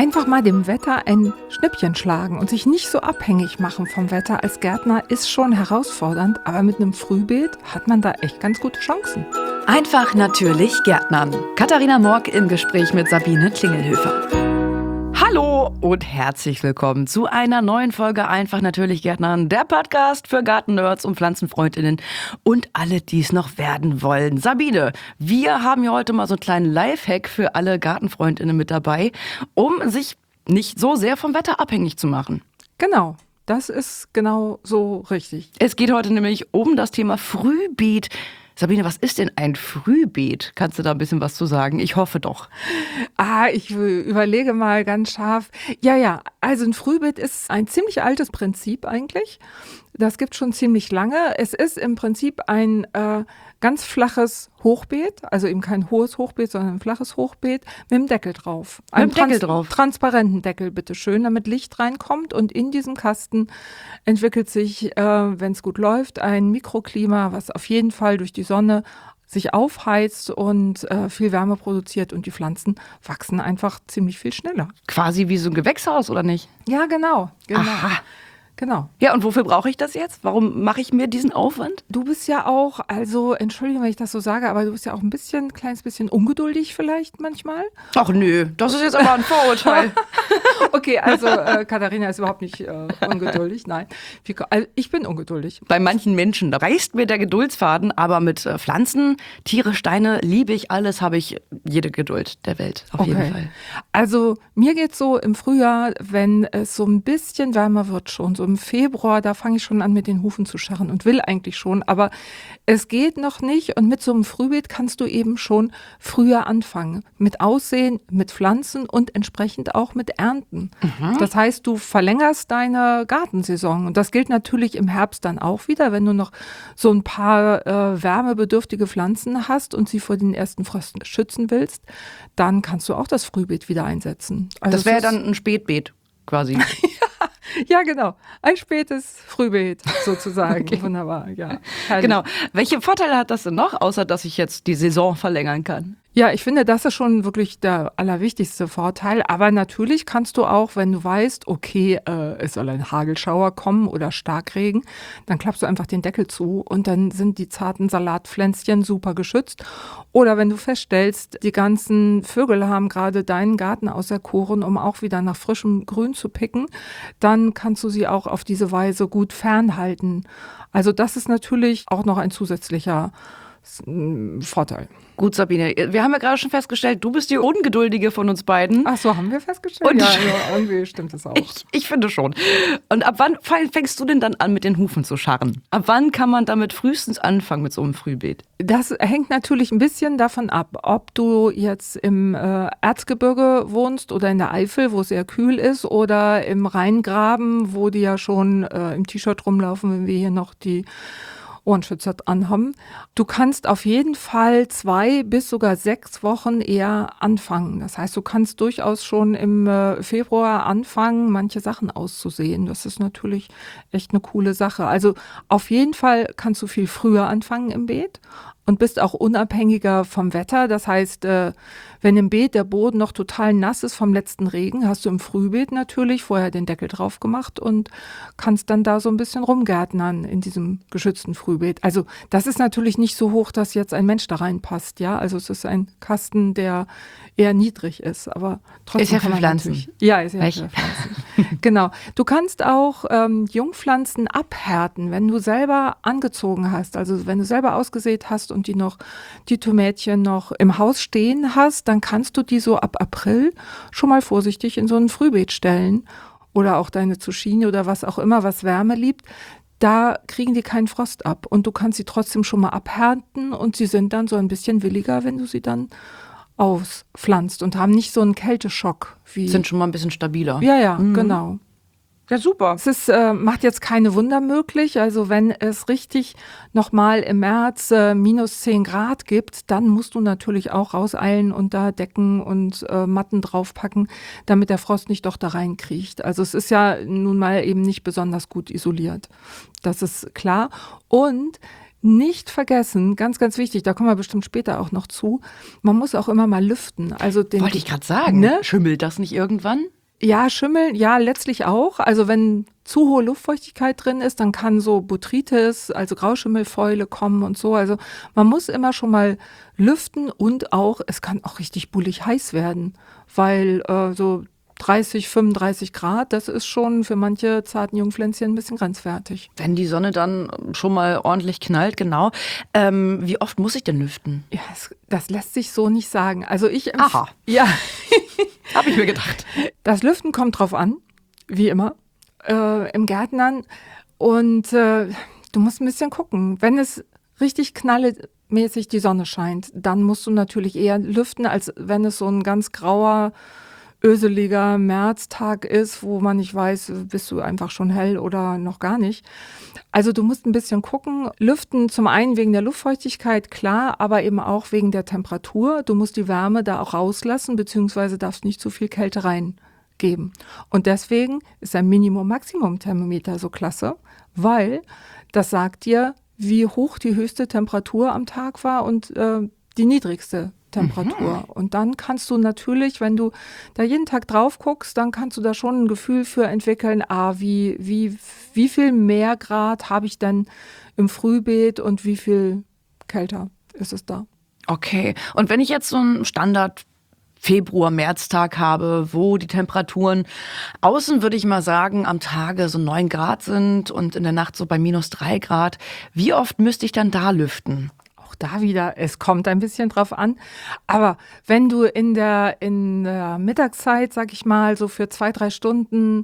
Einfach mal dem Wetter ein Schnippchen schlagen und sich nicht so abhängig machen vom Wetter als Gärtner ist schon herausfordernd, aber mit einem Frühbeet hat man da echt ganz gute Chancen. Einfach natürlich Gärtnern. Katharina Morck im Gespräch mit Sabine Klingelhöfer. Hallo und herzlich willkommen zu einer neuen Folge Einfach natürlich Gärtnern, der Podcast für Gartennerds und Pflanzenfreundinnen und alle, die es noch werden wollen. Sabine, wir haben ja heute mal so einen kleinen Lifehack für alle Gartenfreundinnen mit dabei, um sich nicht so sehr vom Wetter abhängig zu machen. Genau, das ist genau so richtig. Es geht heute nämlich um das Thema Frühbeet. Sabine, was ist denn ein Frühbeet? Kannst du da ein bisschen was zu sagen? Ich hoffe doch. Ich überlege mal ganz scharf. Ja, also ein Frühbeet ist ein ziemlich altes Prinzip eigentlich. Das gibt schon ziemlich lange. Es ist im Prinzip ein ganz flaches Hochbeet, also eben kein hohes Hochbeet, sondern ein flaches Hochbeet mit einem Deckel drauf. Mit einem Deckel drauf? Transparenten Deckel, bitteschön, damit Licht reinkommt. Und in diesem Kasten entwickelt sich, wenn es gut läuft, ein Mikroklima, was auf jeden Fall durch die Sonne sich aufheizt und viel Wärme produziert und die Pflanzen wachsen einfach ziemlich viel schneller. Quasi wie so ein Gewächshaus, oder nicht? Ja, genau. Aha. Genau. Ja, und wofür brauche ich das jetzt? Warum mache ich mir diesen Aufwand? Du bist ja auch, also entschuldige, wenn ich das so sage, aber du bist ja auch ein kleines bisschen ungeduldig vielleicht manchmal. Ach nö, das ist jetzt aber ein Vorurteil. Okay, also Katharina ist überhaupt nicht ungeduldig, nein. Ich bin ungeduldig. Bei manchen Menschen, da reißt mir der Geduldsfaden, aber mit Pflanzen, Tiere, Steine, liebe ich alles, habe ich jede Geduld der Welt, auf jeden Fall. Also mir geht's so im Frühjahr, wenn es so ein bisschen wärmer wird schon, so im Februar, da fange ich schon an mit den Hufen zu scharren und will eigentlich schon, aber es geht noch nicht und mit so einem Frühbeet kannst du eben schon früher anfangen. Mit Aussehen, mit Pflanzen und entsprechend auch mit Ernten. Mhm. Das heißt, du verlängerst deine Gartensaison und das gilt natürlich im Herbst dann auch wieder, wenn du noch so ein paar wärmebedürftige Pflanzen hast und sie vor den ersten Frösten schützen willst, dann kannst du auch das Frühbeet wieder einsetzen. Also das wäre dann ein Spätbeet quasi. Ja, genau. Ein spätes Frühbeet sozusagen. Okay. Wunderbar, ja. Herrlich. Genau. Welche Vorteile hat das denn noch, außer dass ich jetzt die Saison verlängern kann? Ja, ich finde, das ist schon wirklich der allerwichtigste Vorteil. Aber natürlich kannst du auch, wenn du weißt, okay, es soll ein Hagelschauer kommen oder Starkregen, dann klappst du einfach den Deckel zu und dann sind die zarten Salatpflänzchen super geschützt. Oder wenn du feststellst, die ganzen Vögel haben gerade deinen Garten auserkoren, um auch wieder nach frischem Grün zu picken, dann kannst du sie auch auf diese Weise gut fernhalten. Also das ist natürlich auch noch ein zusätzlicher Vorteil. Gut, Sabine, wir haben ja gerade schon festgestellt, du bist die Ungeduldige von uns beiden. Ach so, haben wir festgestellt? Und ja, irgendwie stimmt das auch. Ich finde schon. Und ab wann fängst du denn dann an, mit den Hufen zu scharren? Ab wann kann man damit frühestens anfangen mit so einem Frühbeet? Das hängt natürlich ein bisschen davon ab, ob du jetzt im Erzgebirge wohnst oder in der Eifel, wo es sehr kühl ist, oder im Rheingraben, wo die ja schon im T-Shirt rumlaufen, wenn wir hier noch die Ohrenschützer anhaben. Du kannst auf jeden Fall 2 bis sogar 6 Wochen eher anfangen. Das heißt, du kannst durchaus schon im Februar anfangen, manche Sachen auszusehen. Das ist natürlich echt eine coole Sache. Also auf jeden Fall kannst du viel früher anfangen im Beet und bist auch unabhängiger vom Wetter. Das heißt, wenn im Beet der Boden noch total nass ist vom letzten Regen, hast du im Frühbeet natürlich vorher den Deckel drauf gemacht und kannst dann da so ein bisschen rumgärtnern in diesem geschützten Frühbeet. Also das ist natürlich nicht so hoch, dass jetzt ein Mensch da reinpasst. Ja, also es ist ein Kasten, der eher niedrig ist, aber trotzdem ist ja für Pflanzen. Ja, ist ja für Pflanzen. Genau. Du kannst auch Jungpflanzen abhärten, wenn du selber angezogen hast. Also wenn du selber ausgesät hast und die Tomätchen noch im Haus stehen hast, dann kannst du die so ab April schon mal vorsichtig in so ein Frühbeet stellen oder auch deine Zucchini oder was auch immer, was Wärme liebt. Da kriegen die keinen Frost ab und du kannst sie trotzdem schon mal abhärten und sie sind dann so ein bisschen williger, wenn du sie dann auspflanzt und haben nicht so einen Kälteschock wie. Sind schon mal ein bisschen stabiler. Ja, genau. Ja, super. Es ist, macht jetzt keine Wunder möglich. Also wenn es richtig nochmal im März minus 10 Grad gibt, dann musst du natürlich auch rauseilen und da Decken und Matten draufpacken, damit der Frost nicht doch da reinkriecht. Also es ist ja nun mal eben nicht besonders gut isoliert. Das ist klar. Und nicht vergessen, ganz, ganz wichtig, da kommen wir bestimmt später auch noch zu, man muss auch immer mal lüften. Also wollte ich gerade sagen, ne? Schimmelt das nicht irgendwann? Ja, Schimmel, ja, letztlich auch. Also wenn zu hohe Luftfeuchtigkeit drin ist, dann kann so Botrytis, also Grauschimmelfäule kommen und so. Also man muss immer schon mal lüften und auch, es kann auch richtig bullig heiß werden, weil so 30, 35 Grad, das ist schon für manche zarten Jungpflänzchen ein bisschen grenzwertig. Wenn die Sonne dann schon mal ordentlich knallt, genau. Wie oft muss ich denn lüften? Ja, das lässt sich so nicht sagen. Also Aha. Ja, Habe ich mir gedacht. das Lüften kommt drauf an, wie immer, im Gärtnern. Und du musst ein bisschen gucken. Wenn es richtig knallemäßig die Sonne scheint, dann musst du natürlich eher lüften, als wenn es so ein ganz grauer, öseliger Märztag ist, wo man nicht weiß, bist du einfach schon hell oder noch gar nicht. Also du musst ein bisschen gucken. Lüften zum einen wegen der Luftfeuchtigkeit, klar, aber eben auch wegen der Temperatur. Du musst die Wärme da auch rauslassen, beziehungsweise darfst nicht zu viel Kälte reingeben. Und deswegen ist ein Minimum-Maximum-Thermometer so klasse, weil das sagt dir, wie hoch die höchste Temperatur am Tag war und die niedrigste Temperatur. Und dann kannst du natürlich, wenn du da jeden Tag drauf guckst, dann kannst du da schon ein Gefühl für entwickeln, wie viel mehr Grad habe ich denn im Frühbeet und wie viel kälter ist es da. Okay. Und wenn ich jetzt so einen Standard Februar-Märztag habe, wo die Temperaturen außen, würde ich mal sagen, am Tage so 9 Grad sind und in der Nacht so bei -3 Grad, wie oft müsste ich dann da lüften? Auch da wieder, es kommt ein bisschen drauf an. Aber wenn du in der Mittagszeit, sag ich mal, so für 2, 3 Stunden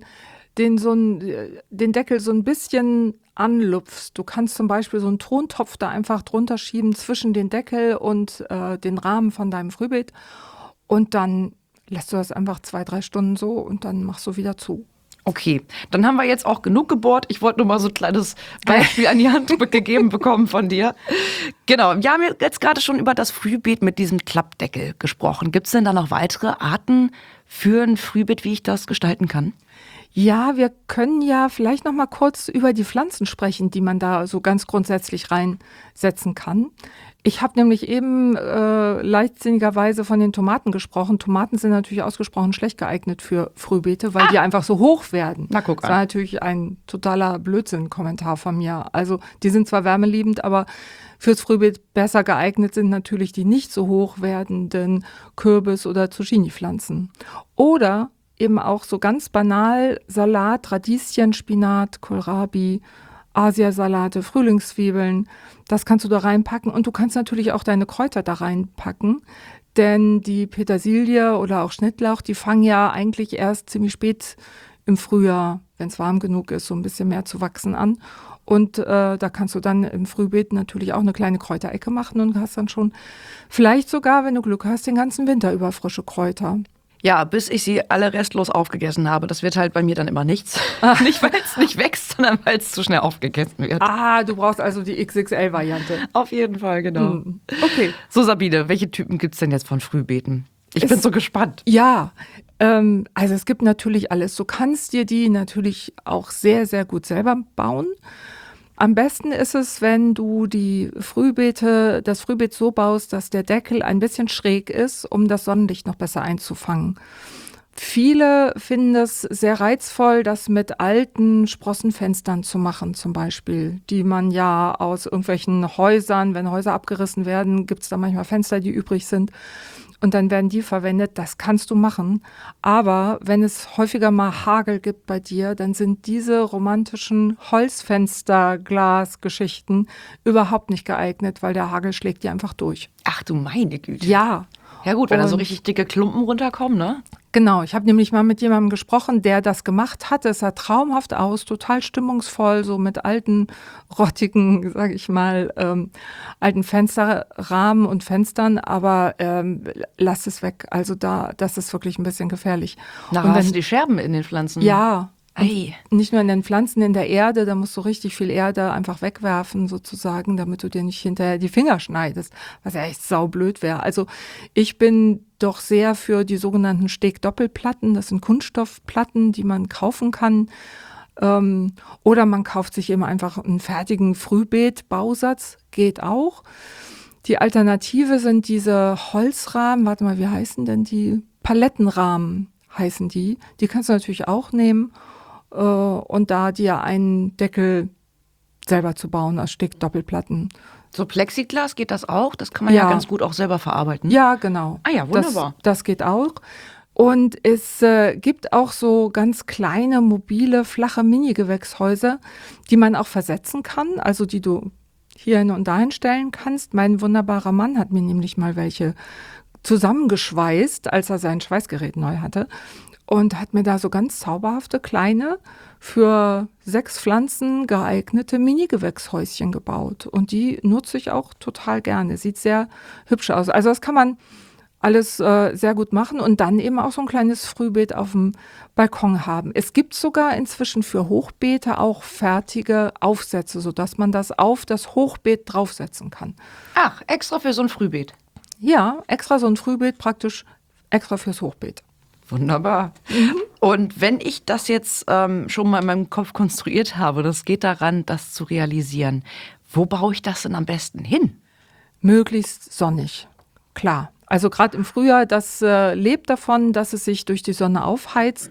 den Deckel so ein bisschen anlupfst, du kannst zum Beispiel so einen Tontopf da einfach drunter schieben zwischen den Deckel und den Rahmen von deinem Frühbeet und dann lässt du das einfach 2, 3 Stunden so und dann machst du wieder zu. Okay, dann haben wir jetzt auch genug gebohrt. Ich wollte nur mal so ein kleines Beispiel an die Hand gegeben bekommen von dir. Genau, wir haben jetzt gerade schon über das Frühbeet mit diesem Klappdeckel gesprochen. Gibt es denn da noch weitere Arten für ein Frühbeet, wie ich das gestalten kann? Ja, wir können ja vielleicht noch mal kurz über die Pflanzen sprechen, die man da so ganz grundsätzlich reinsetzen kann. Ich habe nämlich eben leichtsinnigerweise von den Tomaten gesprochen. Tomaten sind natürlich ausgesprochen schlecht geeignet für Frühbeete, weil die einfach so hoch werden. Na, guck an. Das war natürlich ein totaler Blödsinn-Kommentar von mir. Also die sind zwar wärmeliebend, aber fürs Frühbeet besser geeignet sind natürlich die nicht so hoch werdenden Kürbis- oder Zucchini-Pflanzen. Oder eben auch so ganz banal Salat, Radieschen, Spinat, Kohlrabi, Asiasalate, Frühlingszwiebeln. Das kannst du da reinpacken und du kannst natürlich auch deine Kräuter da reinpacken, denn die Petersilie oder auch Schnittlauch, die fangen ja eigentlich erst ziemlich spät im Frühjahr, wenn es warm genug ist, so ein bisschen mehr zu wachsen an. Und da kannst du dann im Frühbeet natürlich auch eine kleine Kräuterecke machen und hast dann schon vielleicht sogar, wenn du Glück hast, den ganzen Winter über frische Kräuter. Ja, bis ich sie alle restlos aufgegessen habe. Das wird halt bei mir dann immer nichts. Nicht, weil es nicht wächst, sondern weil es zu schnell aufgegessen wird. Ah, du brauchst also die XXL-Variante. Auf jeden Fall, genau. Okay. So, Sabine, welche Typen gibt es denn jetzt von Frühbeeten? Ich bin so gespannt. Ja, also es gibt natürlich alles. Du kannst dir die natürlich auch sehr, sehr gut selber bauen. Am besten ist es, wenn du das Frühbeet so baust, dass der Deckel ein bisschen schräg ist, um das Sonnenlicht noch besser einzufangen. Viele finden es sehr reizvoll, das mit alten Sprossenfenstern zu machen, zum Beispiel, die man ja aus irgendwelchen Häusern, wenn Häuser abgerissen werden, gibt es da manchmal Fenster, die übrig sind. Und dann werden die verwendet. Das kannst du machen. Aber wenn es häufiger mal Hagel gibt bei dir, dann sind diese romantischen Holzfensterglasgeschichten überhaupt nicht geeignet, weil der Hagel schlägt die einfach durch. Ach du meine Güte. Ja. Ja gut, wenn da so richtig dicke Klumpen runterkommen, ne? Genau, ich habe nämlich mal mit jemandem gesprochen, der das gemacht hat. Es sah traumhaft aus, total stimmungsvoll, so mit alten, rottigen, sage ich mal, alten Fensterrahmen und Fenstern, aber lass es weg. Also das ist wirklich ein bisschen gefährlich. Nachher hast du die Scherben in den Pflanzen. Ja. Ei. Nicht nur in den Pflanzen, in der Erde, da musst du richtig viel Erde einfach wegwerfen sozusagen, damit du dir nicht hinterher die Finger schneidest, was ja echt saublöd wäre. Also ich bin doch sehr für die sogenannten Steg-Doppelplatten, das sind Kunststoffplatten, die man kaufen kann. Oder man kauft sich eben einfach einen fertigen Frühbeet-Bausatz, geht auch. Die Alternative sind diese Holzrahmen, warte mal, wie heißen denn die? Palettenrahmen heißen die. Die kannst du natürlich auch nehmen und da dir einen Deckel selber zu bauen aus Stickdoppelplatten. So Plexiglas, geht das auch? Das kann man ja ganz gut auch selber verarbeiten. Ja, genau. Ah ja, wunderbar. Das geht auch. Und es gibt auch so ganz kleine, mobile, flache Mini-Gewächshäuser, die man auch versetzen kann, also die du hierhin und dahin stellen kannst. Mein wunderbarer Mann hat mir nämlich mal welche zusammengeschweißt, als er sein Schweißgerät neu hatte. Und hat mir da so ganz zauberhafte, kleine, für 6 Pflanzen geeignete Mini-Gewächshäuschen gebaut. Und die nutze ich auch total gerne. Sieht sehr hübsch aus. Also das kann man alles sehr gut machen und dann eben auch so ein kleines Frühbeet auf dem Balkon haben. Es gibt sogar inzwischen für Hochbeete auch fertige Aufsätze, sodass man das auf das Hochbeet draufsetzen kann. Ach, extra für so ein Frühbeet? Ja, extra so ein Frühbeet, praktisch extra fürs Hochbeet. Wunderbar. Und wenn ich das jetzt schon mal in meinem Kopf konstruiert habe, das geht daran, das zu realisieren, wo baue ich das denn am besten hin? Möglichst sonnig, klar. Also gerade im Frühjahr, das lebt davon, dass es sich durch die Sonne aufheizt.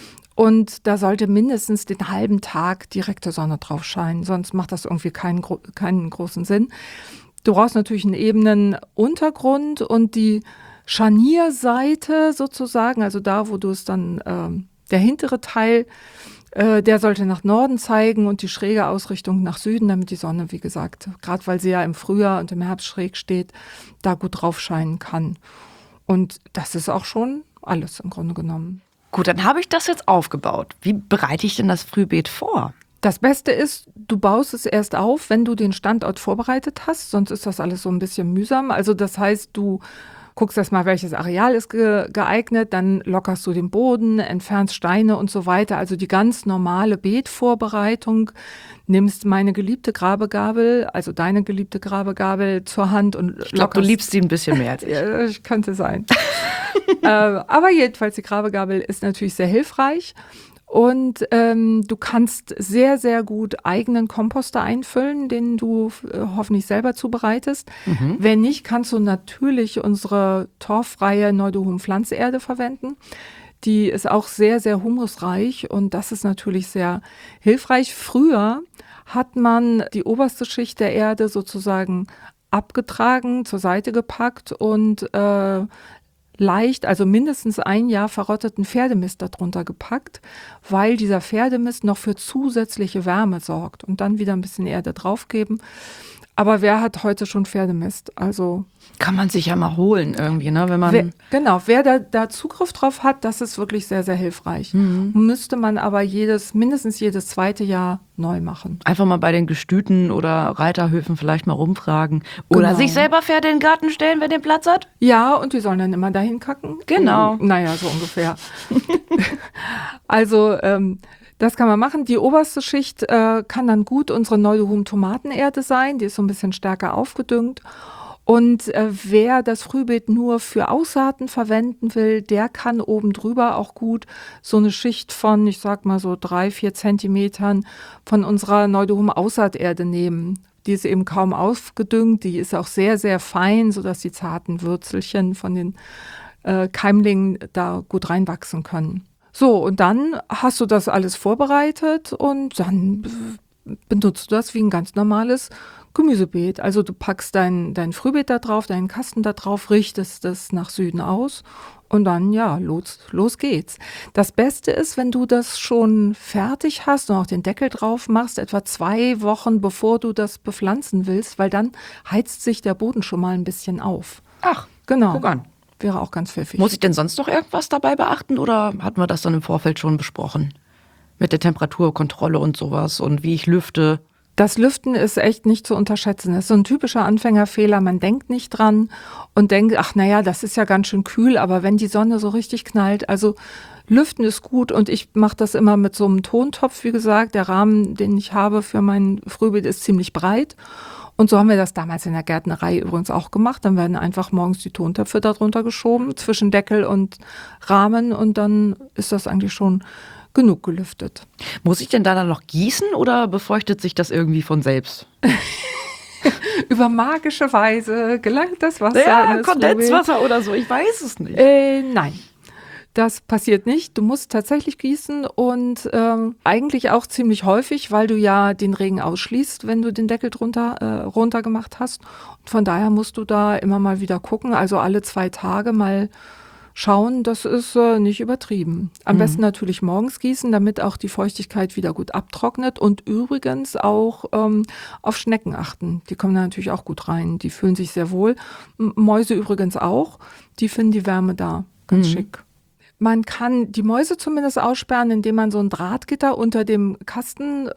Und da sollte mindestens den halben Tag direkte Sonne drauf scheinen, sonst macht das irgendwie keinen großen Sinn. Du brauchst natürlich einen ebenen Untergrund und die Scharnierseite sozusagen, also da, wo du es dann, der hintere Teil, der sollte nach Norden zeigen und die schräge Ausrichtung nach Süden, damit die Sonne, wie gesagt, gerade weil sie ja im Frühjahr und im Herbst schräg steht, da gut drauf scheinen kann. Und das ist auch schon alles im Grunde genommen. Gut, dann habe ich das jetzt aufgebaut. Wie bereite ich denn das Frühbeet vor? Das Beste ist, du baust es erst auf, wenn du den Standort vorbereitet hast, sonst ist das alles so ein bisschen mühsam. Also das heißt, du guckst erst mal, welches Areal ist geeignet, dann lockerst du den Boden, entfernst Steine und so weiter. Also die ganz normale Beetvorbereitung, nimmst meine geliebte Grabegabel, also deine geliebte Grabegabel zur Hand und ich glaube, du liebst sie ein bisschen mehr als ich. Ja, könnte sein. Aber jedenfalls, die Grabegabel ist natürlich sehr hilfreich. Und du kannst sehr, sehr gut eigenen Komposter einfüllen, den du hoffentlich selber zubereitest. Wenn nicht, kannst du natürlich unsere torffreie Neudohum Pflanzerde verwenden. Die ist auch sehr, sehr humusreich und das ist natürlich sehr hilfreich. Früher hat man die oberste Schicht der Erde sozusagen abgetragen, zur Seite gepackt und leicht, also mindestens ein Jahr verrotteten Pferdemist darunter gepackt, weil dieser Pferdemist noch für zusätzliche Wärme sorgt und dann wieder ein bisschen Erde draufgeben. Aber wer hat heute schon Pferdemist? Also kann man sich ja mal holen irgendwie, ne? Wenn man wer da Zugriff drauf hat, das ist wirklich sehr, sehr hilfreich. Müsste man aber mindestens jedes zweite Jahr neu machen. Einfach mal bei den Gestüten oder Reiterhöfen vielleicht mal rumfragen. Oder sich selber Pferde in den Garten stellen, wer den Platz hat. Ja, und die sollen dann immer dahin kacken. Genau. Naja, so ungefähr. Also das kann man machen. Die oberste Schicht kann dann gut unsere Neudohum Tomatenerde sein. Die ist so ein bisschen stärker aufgedüngt. Und wer das Frühbeet nur für Aussaaten verwenden will, der kann oben drüber auch gut so eine Schicht von, ich sag mal so 3-4 Zentimetern von unserer Neudohum Aussaaterde nehmen. Die ist eben kaum aufgedüngt, die ist auch sehr, sehr fein, sodass die zarten Würzelchen von den Keimlingen da gut reinwachsen können. So, und dann hast du das alles vorbereitet und dann benutzt du das wie ein ganz normales Gemüsebeet. Also du packst dein Frühbeet da drauf, deinen Kasten da drauf, richtest das nach Süden aus und dann, ja, los geht's. Das Beste ist, wenn du das schon fertig hast und auch den Deckel drauf machst, etwa 2 Wochen, bevor du das bepflanzen willst, weil dann heizt sich der Boden schon mal ein bisschen auf. Ach, genau. Guck an. Wäre auch ganz pfiffig. Muss ich denn sonst noch irgendwas dabei beachten oder hatten wir das dann im Vorfeld schon besprochen? Mit der Temperaturkontrolle und sowas und wie ich lüfte? Das Lüften ist echt nicht zu unterschätzen. Das ist so ein typischer Anfängerfehler. Man denkt nicht dran und denkt, ach naja, das ist ja ganz schön kühl, aber wenn die Sonne so richtig knallt, also Lüften ist gut und ich mache das immer mit so einem Tontopf, wie gesagt. Der Rahmen, den ich habe für mein Frühbeet, ist ziemlich breit. Und so haben wir das damals in der Gärtnerei übrigens auch gemacht. Dann werden einfach morgens die Tontöpfe darunter geschoben, zwischen Deckel und Rahmen und dann ist das eigentlich schon genug gelüftet. Muss ich denn da dann noch gießen oder befeuchtet sich das irgendwie von selbst? Über magische Weise gelangt das Wasser. Ja, Kondenswasser oder so, ich weiß es nicht. Nein. Das passiert nicht. Du musst tatsächlich gießen und eigentlich auch ziemlich häufig, weil du ja den Regen ausschließt, wenn du den Deckel runter gemacht hast. Und von daher musst du da immer mal wieder gucken, also alle 2 Tage mal schauen, das ist nicht übertrieben. Am besten natürlich morgens gießen, damit auch die Feuchtigkeit wieder gut abtrocknet und übrigens auch auf Schnecken achten. Die kommen da natürlich auch gut rein, die fühlen sich sehr wohl. Mäuse übrigens auch, die finden die Wärme da ganz schick. Man kann die Mäuse zumindest aussperren, indem man so ein Drahtgitter unter dem Kasten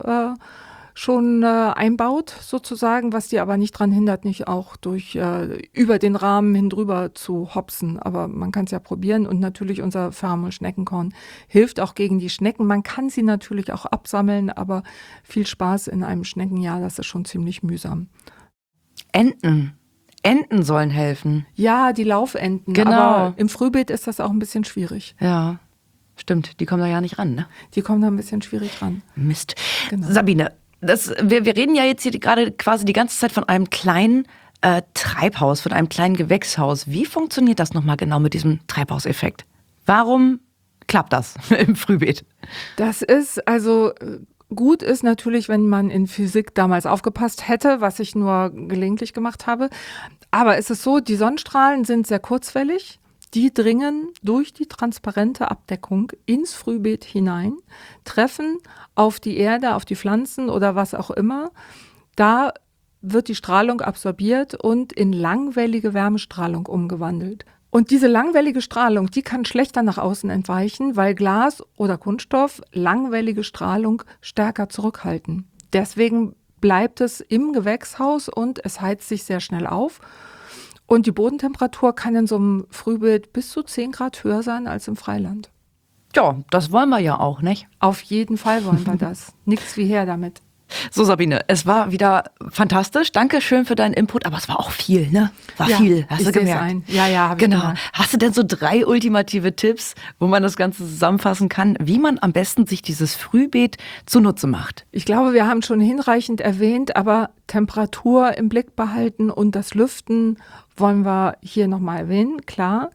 schon einbaut, sozusagen, was die aber nicht dran hindert, nicht auch durch über den Rahmen hin drüber zu hopsen. Aber man kann es ja probieren und natürlich unser Pheromon-Schneckenkorn hilft auch gegen die Schnecken. Man kann sie natürlich auch absammeln, aber viel Spaß in einem Schneckenjahr, das ist schon ziemlich mühsam. Enten sollen helfen. Ja, die Laufenten. Genau. Aber im Frühbeet ist das auch ein bisschen schwierig. Ja, stimmt. Die kommen da ja nicht ran, ne? Die kommen da ein bisschen schwierig ran. Mist. Genau. Sabine, wir reden ja jetzt hier gerade quasi die ganze Zeit von einem kleinen Treibhaus, von einem kleinen Gewächshaus. Wie funktioniert das nochmal genau mit diesem Treibhauseffekt? Warum klappt das im Frühbeet? Das ist also... Gut ist natürlich, wenn man in Physik damals aufgepasst hätte, was ich nur gelegentlich gemacht habe. Aber es ist so, die Sonnenstrahlen sind sehr kurzwellig. Die dringen durch die transparente Abdeckung ins Frühbeet hinein, treffen auf die Erde, auf die Pflanzen oder was auch immer. Da wird die Strahlung absorbiert und in langwellige Wärmestrahlung umgewandelt. Und diese langwellige Strahlung, die kann schlechter nach außen entweichen, weil Glas oder Kunststoff langwellige Strahlung stärker zurückhalten. Deswegen bleibt es im Gewächshaus und es heizt sich sehr schnell auf. Und die Bodentemperatur kann in so einem Frühbeet bis zu 10 Grad höher sein als im Freiland. Ja, das wollen wir ja auch, nicht? Auf jeden Fall wollen wir das. Nichts wie her damit. So, Sabine, es war wieder fantastisch. Danke schön für deinen Input, aber es war auch viel, ne? War viel, hast du gemerkt? Ja, habe ich gemerkt. Hast du denn so 3 ultimative Tipps, wo man das Ganze zusammenfassen kann, wie man am besten sich dieses Frühbeet zunutze macht? Ich glaube, wir haben schon hinreichend erwähnt, aber Temperatur im Blick behalten und das Lüften wollen wir hier nochmal erwähnen, klar.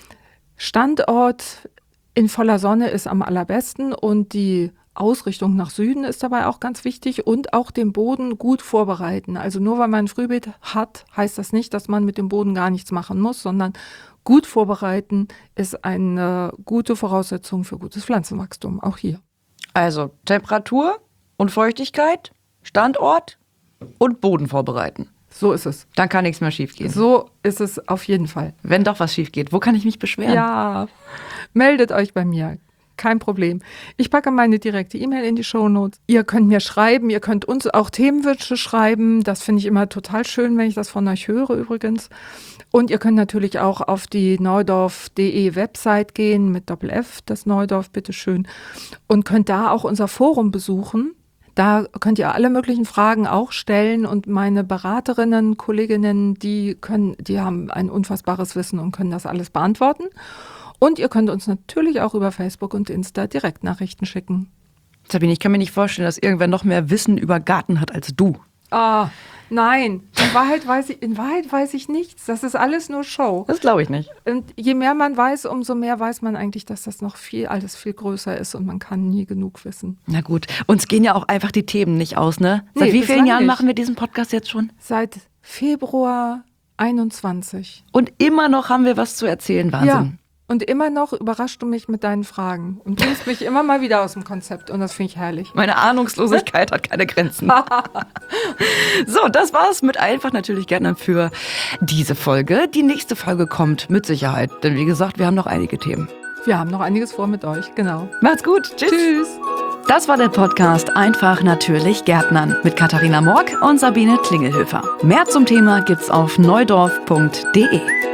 Standort in voller Sonne ist am allerbesten und die Ausrichtung nach Süden ist dabei auch ganz wichtig und auch den Boden gut vorbereiten. Also nur weil man ein Frühbeet hat, heißt das nicht, dass man mit dem Boden gar nichts machen muss, sondern gut vorbereiten ist eine gute Voraussetzung für gutes Pflanzenwachstum, auch hier. Also Temperatur und Feuchtigkeit, Standort und Boden vorbereiten. So ist es. Dann kann nichts mehr schief gehen. So ist es auf jeden Fall. Wenn doch was schief geht, wo kann ich mich beschweren? Ja, meldet euch bei mir. Kein Problem. Ich packe meine direkte E-Mail in die Shownotes. Ihr könnt mir schreiben, ihr könnt uns auch Themenwünsche schreiben. Das finde ich immer total schön, wenn ich das von euch höre übrigens. Und ihr könnt natürlich auch auf die neudorf.de Website gehen mit Doppel-F, das Neudorf, bitteschön. Und könnt da auch unser Forum besuchen. Da könnt ihr alle möglichen Fragen auch stellen und meine Beraterinnen, Kolleginnen, die haben ein unfassbares Wissen und können das alles beantworten. Und ihr könnt uns natürlich auch über Facebook und Insta Direktnachrichten schicken. Sabine, ich kann mir nicht vorstellen, dass irgendwer noch mehr Wissen über Garten hat als du. Ah, nein. In Wahrheit weiß ich nichts. Das ist alles nur Show. Das glaube ich nicht. Und je mehr man weiß, umso mehr weiß man eigentlich, dass das noch alles viel größer ist und man kann nie genug wissen. Na gut, uns gehen ja auch einfach die Themen nicht aus, ne? Nee, Seit wie vielen Jahren nicht. machen wir diesen Podcast jetzt schon? Seit Februar 21. Und immer noch haben wir was zu erzählen, Wahnsinn. Ja. Und immer noch überraschst du mich mit deinen Fragen und bringst mich immer mal wieder aus dem Konzept und das finde ich herrlich. Meine Ahnungslosigkeit hat keine Grenzen. So, das war's mit Einfach natürlich Gärtnern für diese Folge. Die nächste Folge kommt mit Sicherheit, denn wie gesagt, wir haben noch einige Themen. Wir haben noch einiges vor mit euch, genau. Macht's gut, tschüss. Tschüss. Das war der Podcast Einfach natürlich Gärtnern mit Katharina Morck und Sabine Klingelhöfer. Mehr zum Thema gibt's auf neudorf.de.